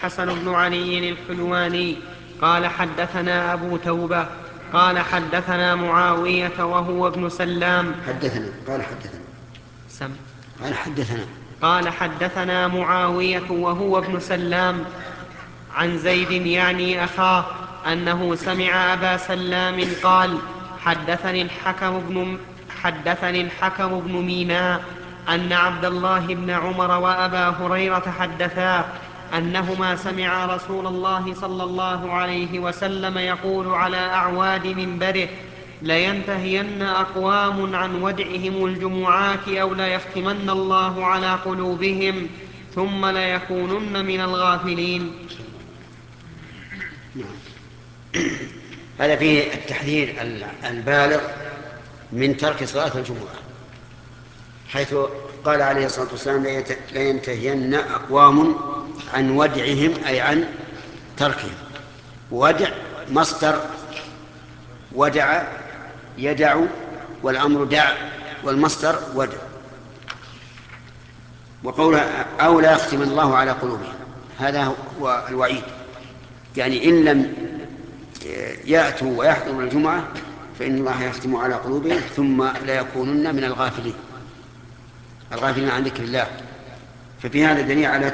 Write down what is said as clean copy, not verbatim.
الحسن بن علي الحلواني قال حدثنا أبو توبة قال حدثنا معاوية وهو ابن سلام قال حدثنا معاوية وهو ابن سلام عن زيد يعني أخاه أنه سمع أبا سلام قال حدثني الحكم بن ميناء أن عبد الله بن عمر وأبا هريرة حدثا أنهما سمعا رسول الله صلى الله عليه وسلم يقول على أعواد منبره: لينتهين أقوام عن ودعهم الجمعات أو ليختمن الله على قلوبهم ثم ليكونن من الغافلين. هذا فيه التحذير البالغ من ترك صلاة الجمعة، حيث قال عليه الصلاة والسلام: لينتهين أقوام عن ودعهم، أي عن تركهم. ودع مصدر ودع يدع، والأمر دع، والمصدر ودع. وقوله أو لا يختم الله على قلوبهم، هذا هو الوعيد، يعني إن لم يأتوا ويحضروا الجمعة فإن الله يختم على قلوبهم ثم لا يكونن من الغافلين عن ذكر الله. ففي هذا دليل على